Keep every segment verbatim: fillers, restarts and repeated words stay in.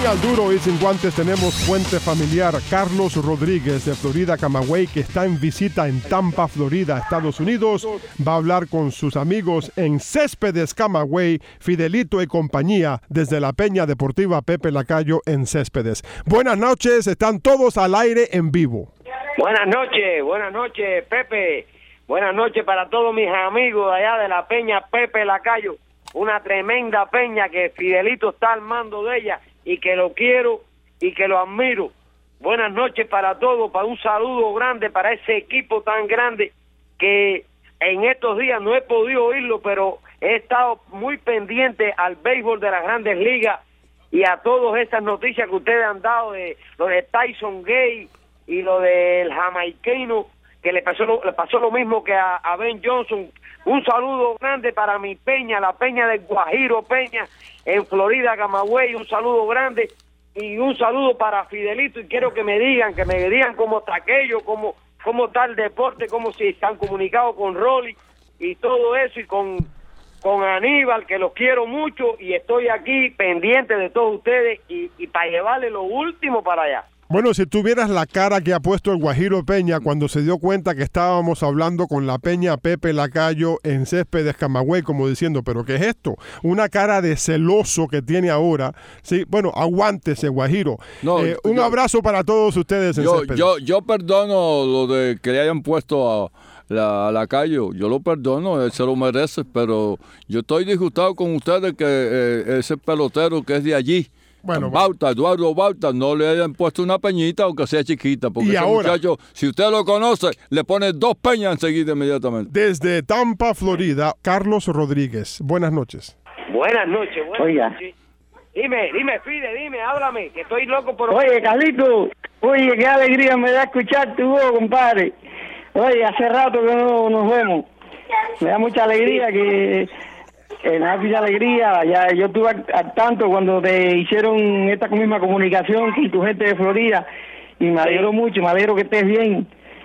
al duro y sin guantes tenemos fuente familiar. Carlos Rodríguez de Florida Camagüey, que está en visita en Tampa, Florida, Estados Unidos, va a hablar con sus amigos en Céspedes Camagüey, Fidelito y compañía, desde la Peña Deportiva Pepe Lacayo en Céspedes. Buenas noches, están todos al aire en vivo. Buenas noches, buenas noches, Pepe. Buenas noches para todos mis amigos allá de la Peña Pepe Lacayo. Una tremenda peña que Fidelito está al mando de ella y que lo quiero y que lo admiro. Buenas noches para todos, para un saludo grande para ese equipo tan grande que en estos días no he podido oírlo, pero he estado muy pendiente al béisbol de las Grandes Ligas y a todas esas noticias que ustedes han dado de lo de Tyson Gay y lo del jamaiquino, que le pasó lo, le pasó lo mismo que a, a Ben Johnson. Un saludo grande para mi peña, la peña de Guajiro Peña, en Florida, Camagüey, un saludo grande, y un saludo para Fidelito, y quiero que me digan, que me digan cómo está aquello, cómo, cómo está el deporte, cómo si están comunicados con Rolly, y todo eso, y con, con Aníbal, que los quiero mucho, y estoy aquí pendiente de todos ustedes, y, y para llevarle lo último para allá. Bueno, si tuvieras la cara que ha puesto el Guajiro Peña cuando se dio cuenta que estábamos hablando con la Peña Pepe Lacayo en Céspedes Camagüey, como diciendo, ¿pero qué es esto? Una cara de celoso que tiene ahora. Sí, bueno, aguántese, Guajiro. No, eh, un yo, abrazo para todos ustedes en yo, Céspedes. Yo, yo perdono lo de que le hayan puesto a la, a Lacayo. Yo lo perdono, él se lo merece, pero yo estoy disgustado con ustedes que eh, ese pelotero que es de allí, Bueno, Bauta, Eduardo Bauta, no le hayan puesto una peñita aunque sea chiquita, porque ese ahora, muchacho, si usted lo conoce, le pone dos peñas enseguida inmediatamente. Desde Tampa, Florida, Carlos Rodríguez. Buenas noches. Buenas noches, buenas Oiga. noches. Dime, dime, Fide, dime, háblame, que estoy loco por... Oye, Carlito, oye, qué alegría me da escuchar tu voz, compadre. Oye, hace rato que no nos vemos. Me da mucha alegría que... Eh, me da mucha alegría, ya yo estuve al, al tanto cuando te hicieron esta misma comunicación con tu gente de Florida y me alegro mucho, me alegro que estés bien.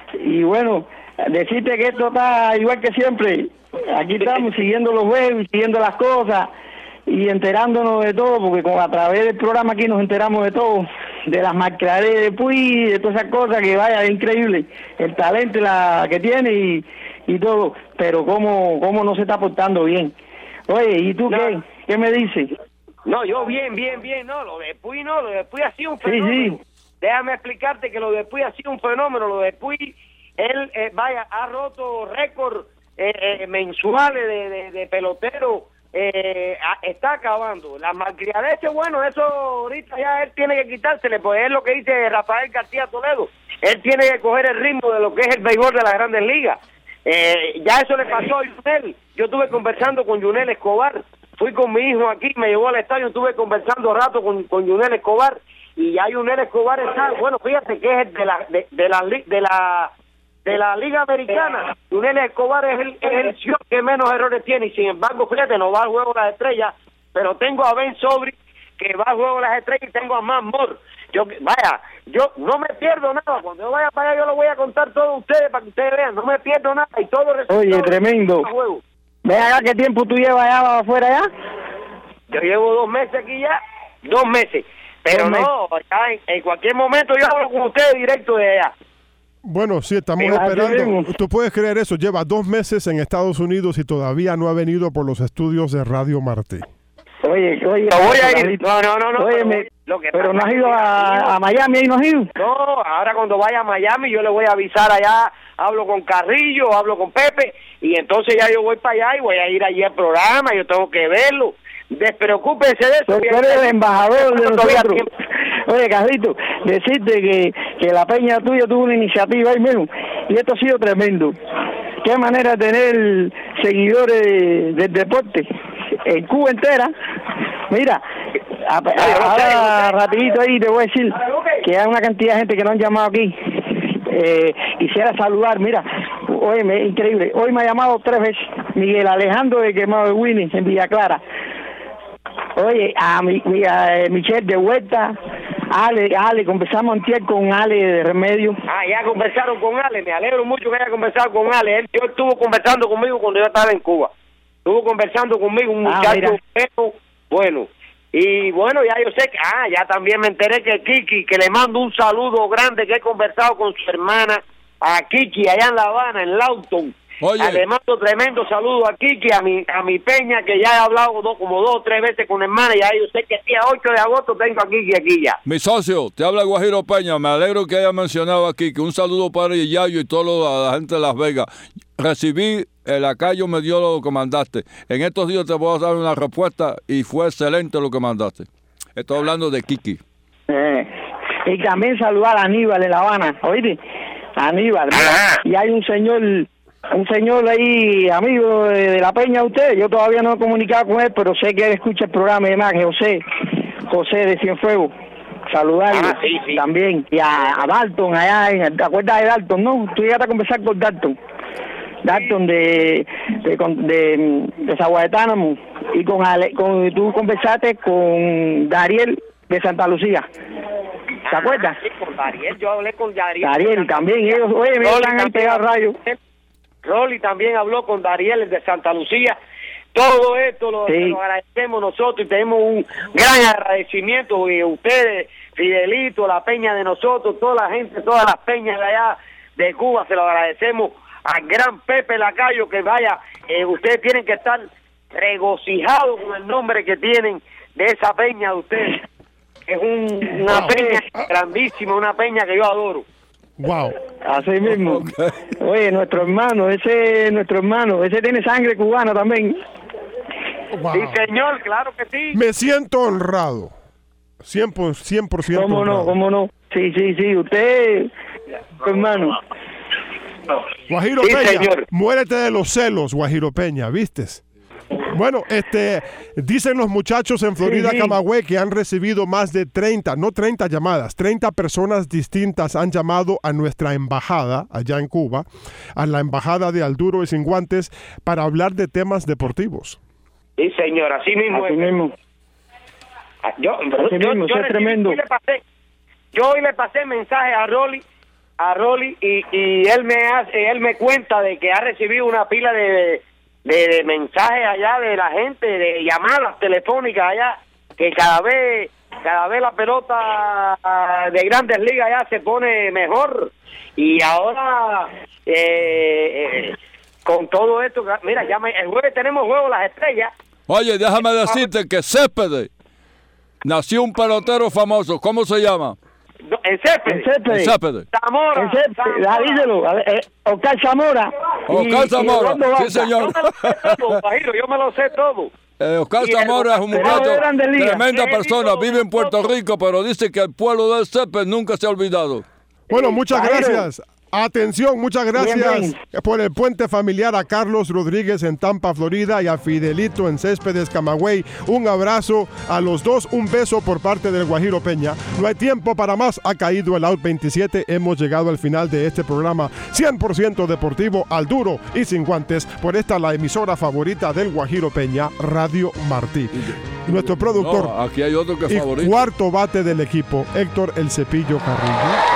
Y bueno, decirte que esto está igual que siempre, aquí estamos siguiendo los juegos, siguiendo las cosas y enterándonos de todo, porque con, a través del programa aquí nos enteramos de todo, de las marcadores de Puy, de todas esas cosas que vaya, es increíble, el talento la que tiene y, y todo, pero cómo, cómo no se está portando bien. Oye, ¿y tú no. qué? ¿Qué me dices? No, yo bien, bien, bien, no, lo de Puy no, lo de Puy ha sido un fenómeno. Sí, sí. Déjame explicarte que lo de Puy ha sido un fenómeno, lo de Puy, él, eh, vaya, ha roto récord eh, eh, mensuales de, de, de pelotero, eh, a, está acabando. Las malcriadeces, bueno, eso ahorita ya él tiene que quitársele, pues es lo que dice Rafael García Toledo, él tiene que coger el ritmo de lo que es el béisbol de las Grandes Ligas. Eh, ya eso le pasó a Yunel. Yo estuve conversando con Yunel Escobar, fui con mi hijo aquí, me llevó al estadio, estuve conversando rato con, con Yunel Escobar, y ya Yunel Escobar está, bueno, fíjate que es de la de, de la de la de la Liga Americana. Yunel Escobar es el, es el que menos errores tiene, y sin embargo, fíjate, no va al juego de las estrellas, pero tengo a Ben Sobri que va al juego de las estrellas, y tengo a Matt Moore. Yo, vaya, yo no me pierdo nada. Cuando yo vaya para allá, yo lo voy a contar todo a ustedes para que ustedes vean. No me pierdo nada y todo resultado. Oye, tremendo. Ve acá, ¿qué tiempo tú llevas allá afuera ya? Yo llevo dos meses aquí ya, dos meses. Pero dos no, meses. Ya en, en cualquier momento yo hablo con ustedes directo de allá. Bueno, sí, estamos Pero esperando. Tú puedes creer eso. Lleva dos meses en Estados Unidos y todavía no ha venido por los estudios de Radio Martí. Oye, oye, no voy a ir. No, no, no, no. Oye, pero, me, lo que pero no has ido a, a Miami, ahí no has ido. No, ahora cuando vaya a Miami yo le voy a avisar allá, hablo con Carrillo, hablo con Pepe, y entonces ya yo voy para allá y voy a ir allí al programa, yo tengo que verlo. Despreocúpense de eso. Tú eres el embajador de nosotros. Oye, Carlito, decirte que, que la peña tuya tuvo una iniciativa ahí mismo, y esto ha sido tremendo. Qué manera de tener seguidores del deporte en Cuba entera. Mira, a, a, ahora rapidito ahí te voy a decir que hay una cantidad de gente que no han llamado aquí. Eh, quisiera saludar, mira, oye, me, increíble, hoy me ha llamado tres veces Miguel Alejandro de Quemado de Winnie en Villa Clara. Oye, a, mi, a Michelle de Huerta, Ale, Ale, conversamos antier con Ale de Remedio. Ah, ya conversaron con Ale, me alegro mucho que haya conversado con Ale. Él yo estuvo conversando conmigo cuando yo estaba en Cuba. Estuvo conversando conmigo un muchacho, ah, bueno, Y bueno, ya yo sé que, ah, ya también me enteré que Kiki, que le mando un saludo grande, que he conversado con su hermana, a Kiki, allá en La Habana, en Lawton. Oye. Le mando tremendo saludo a Kiki, a mi a mi Peña, que ya he hablado do, como dos o tres veces con hermana, y ya yo sé que el día ocho de agosto tengo a Kiki aquí ya. Mi socio, te habla Guajiro Peña, me alegro que haya mencionado aquí, que un saludo para Yayo y toda la gente de Las Vegas. Recibí, el lacayo me dio lo que mandaste. En estos días te voy a dar una respuesta y fue excelente lo que mandaste. Estoy hablando de Kiki. Eh, y también saludar a Aníbal en La Habana, ¿oíste? Aníbal. Ajá. Y hay un señor, un señor ahí, amigo de, de La Peña, usted, yo todavía no he comunicado con él, pero sé que él escucha el programa y demás, que José, José de Cienfuegos. Saludarlo Ah, sí, sí. también. Y a, a Dalton, allá, en, ¿te acuerdas de Dalton? No, tú llegaste a conversar con Dalton. Dalton de de, de, de, de Zaguaetánamo, y con, Ale, con tú conversaste con Dariel de Santa Lucía. ¿Te acuerdas? Sí, con Dariel, yo hablé con Dariel. Dariel también, ellos, oye, me están ahí pegados rayos. Rolly también habló con Dariel de Santa Lucía. Todo esto lo, Sí. lo agradecemos nosotros y tenemos un gran agradecimiento. Y ustedes, Fidelito, la peña de nosotros, toda la gente, todas las peñas de allá de Cuba, se lo agradecemos al gran Pepe Lacayo, que vaya, eh, ustedes tienen que estar regocijados con el nombre que tienen de esa peña de ustedes. Es un, una Wow. peña grandísima, una peña que yo adoro. Wow. Así mismo. Oye, nuestro hermano, ese nuestro hermano, ese tiene sangre cubana también. Wow. Sí, señor, claro que sí. Me siento honrado. cien por ciento ¿Cómo no? honrado. ¿Cómo no? Sí, sí, sí, usted, hermano. Guajiro Sí, Peña, señor. muérete de los celos, Guajiro Peña, ¿vistes? Bueno, este, dicen los muchachos en Florida, Sí, sí. Camagüey, que han recibido más de treinta, no treinta llamadas, treinta personas distintas han llamado a nuestra embajada allá en Cuba, a la embajada de Alduro y Sin Guantes, para hablar de temas deportivos. Sí, señor, así mismo Así es. mismo. Yo, Así yo, mismo, yo eso es recibí- tremendo. Yo, le pasé, yo hoy le pasé mensaje a Rolly, a Rolly y, y él me hace, él me cuenta de que ha recibido una pila de, de, de mensajes allá de la gente, de llamadas telefónicas allá, que cada vez cada vez la pelota de Grandes Ligas ya se pone mejor. Y ahora eh, eh, con todo esto, mira, ya me, el jueves tenemos juego Las Estrellas. Oye, déjame decirte que Céspedes nació un pelotero famoso. ¿Cómo se llama? En Céspedes. En Céspedes. Céspedes. Zamora. En Céspedes, Zamora. ah, díselo, a ver, eh, Oscar Zamora. Oscar y- y Zamora, Eduardo sí, Balsa. señor. Yo me lo sé todo, Guajiro, yo me lo sé todo. Eh, Oscar Y el Zamora es un pelotero muchacho, de Grandes Ligas. tremenda He persona, visto vive en Puerto fotos. Rico, pero dice que el pueblo de Céspedes nunca se ha olvidado. Bueno, muchas Guajiro. gracias. Atención, muchas gracias Bien, por el puente familiar a Carlos Rodríguez en Tampa, Florida, y a Fidelito en Céspedes, Camagüey. Un abrazo a los dos, un beso por parte del Guajiro Peña. No hay tiempo para más, ha caído el out veintisiete. Hemos llegado al final de este programa cien por ciento deportivo, al duro y sin guantes, por esta la emisora favorita del Guajiro Peña, Radio Martí. Nuestro productor No, aquí hay otro que es y favorito. cuarto bate del equipo, Héctor El Cepillo Carrillo.